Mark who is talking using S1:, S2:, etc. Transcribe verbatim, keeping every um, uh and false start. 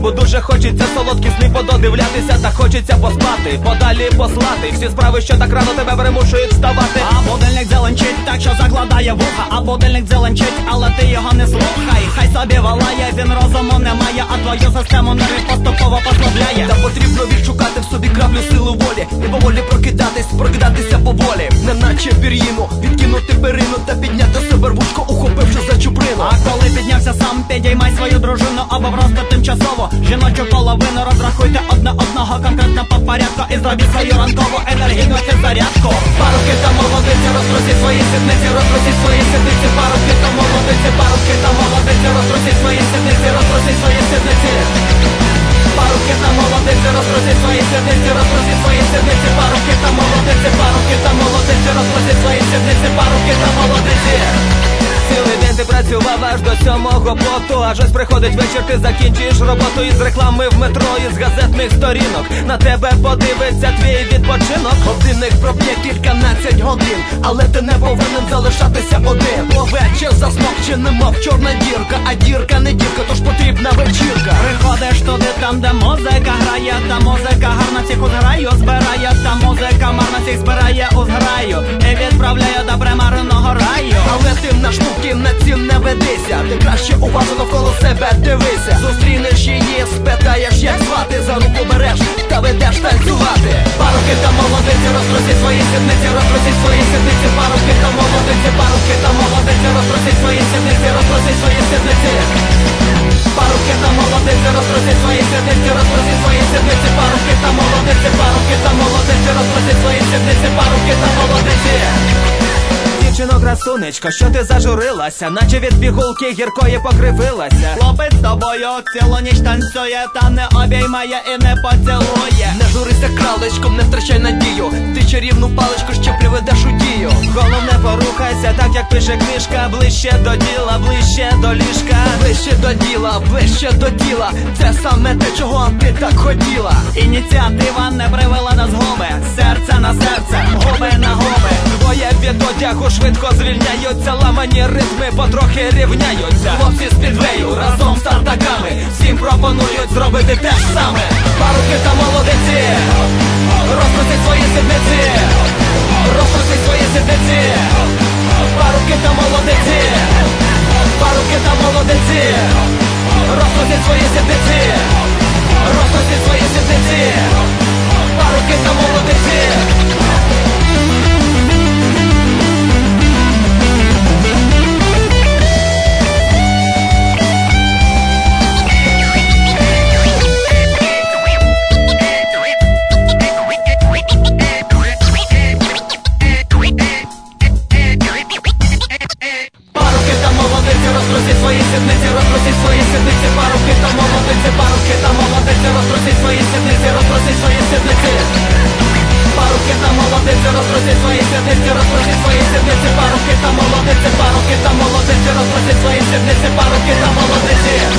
S1: бо дуже хочеться солодкі сни пододивлятися, та хочеться поспати, подалі послати всі справи, що так рано тебе примушують вставати.
S2: А будильник дзеленчить, так що закладає вуха. А будильник дзеленчить, але ти його не слухай. Хай собі валає, він розуму не має, а твою систему нервів поступово послабляє.
S1: Та потрібно відшукати в собі краплю сили волі і поволі прокидатись, прокидатися поволі, неначе пір'їну, відкинути перину та підняти себе рвучко, ухопивши за чуприну.
S2: А коли піднявся сам, підіймай свою дружину або просто тимчасово жіночу половину. Розрахуйте одне одного конкретно по порядку і зробіть свою ранкову енергійну зарядку.
S1: Парубки та молодиці, розтрусіть свої сідниці, розтрусіть свої сідниці. Парубки та молодиці, парубки та молодиці, розтрусіть свої сідниці, розтрусіть свої сідниці. Парубки та молодиці, розтрусіть свої сідниці, розтрусіть свої сідниці. Парубки та молодиці, парубки та молодиці, розтрусіть свої сідниці. Парубки та молодиці. Цілий день ти працював аж до сьомого поту, аж ось приходить вечір, ти закінчуєш роботу. Із реклами в метро, із газетних сторінок на тебе подивиться твій відпочинок. Годинник проб'є кільканадцять годин, але ти не повинен залишатися один. Овече засмок чи немов чорна дірка, а дірка не дірка, тож потрібна вечірка.
S2: Приходиш туди, там де музика грає, та музика гарна всіх у зграю збирає, та музика марна всіх збирає у зграю і відправляє до примарного раю.
S1: Але ти на штуки на ці не ведися, ти краще уважно навколо себе дивися. Зустрінеш її, спитаєш, як звати, за руку береш та ведеш танцювати. Парубки та молодиці, розтрусіть свої сідниці, розтрусіть свої сідниці. Парубки та молодиці, парубки та молодиці, розтрусіть свої сідниці, розтрусіть свої сідниці. Парубки та молодиці, розтрусіть свої сідниці, розтрусіть свої сідниці. Парубки та молодиці, парубки та молодиці, розтрусіть свої сідниці. Парубки та молодиці. Дівчино, красунечко, що ти зажурилася, наче від пігулки гіркої покривилася.
S2: Хлопець з тобою цілу ніч танцює, та не обіймає і не поцілує.
S1: Не журися кралечком, не втрачай надію, ти чарівну паличку ще приведеш у дію. Головне порухайся, так як пише книжка, ближче до діла, ближче до ліжка. Ближче до діла, ближче до діла, це саме те, чого ти так хотіла.
S2: Ініціатива не привела до згуби, серце на серце, губи на губи.
S1: Двоє від одягу швидко звільняються, ламані ритми потрохи рівняються. Хлопці з підвею разом з тартаками всім пропонують зробити те ж саме. Парубки та молодиці, розтрусіть свої сідниці, розтрусіть свої сідниці. Парубки та молодиці, парубки та молодиці, розтрусіть свої сідниці, розтрусіть свої сідниці. Парубки та молодиці. Розтрусіть свої сідниці, розтрусіть свої сідниці. Парубки та молодиці, парубки та молодиці, розтрусіть свої сідниці, розтрусіть свої сідниці. Парубки та молодиці, розтрусіть свої сідниці, розтрусіть свої сідниці. Парубки та молодиці, парубки та молодиці, розтрусіть свої сідниці. Парубки та молодиці.